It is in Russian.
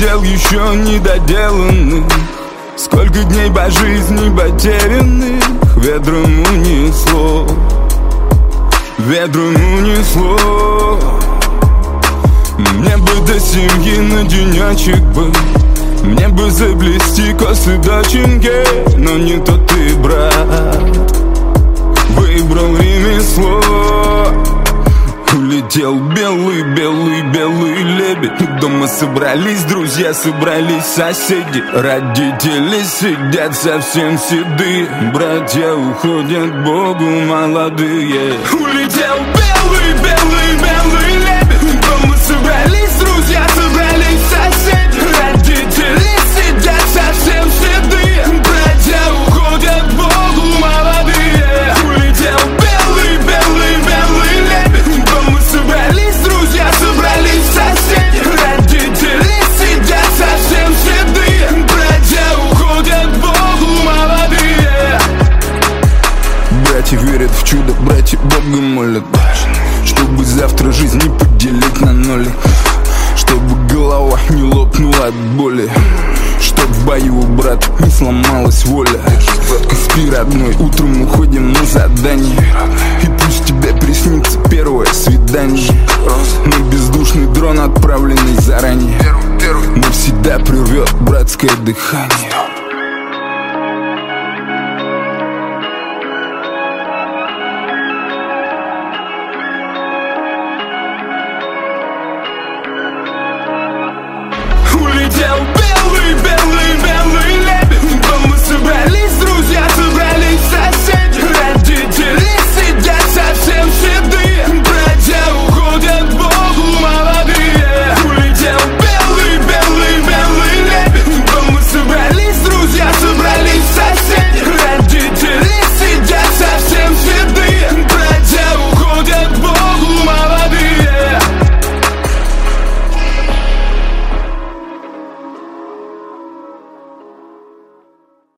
дел еще не доделанных. Сколько дней по жизни потерянных ветром унесло, ветром унесло. Мне бы до семьи на денечек бы, мне бы заплести косы доченьки, но не то ты, брат, выбрал ремесло. Улетел белый, белый, белый лебедь. Дома собрались друзья, собрались соседи. Родители сидят совсем седые, братья уходят к Богу молодые. Улетел белый, белый, белый лебедь. Дома собрались друзья, собрались соседи. Родители сидят совсем седые, братья уходят к Богу молодые. Улетел белый, белый, белый лебедь. Дома собрались друзья, собрались соседи. Родители сидят совсем седые, братья уходят к Богу молодые. Братья верят в чудо, братья Бога молят, чтобы завтра жизнь не поделить на ноли, чтобы голова не лопнула от боли, чтоб в бою у брата не сломалась воля. Спи, родной, утром уходим на задание, и пусть тебе приснится первое свидание. Но бездушный дрон, отправленный заранее, навсегда прервет братское дыхание.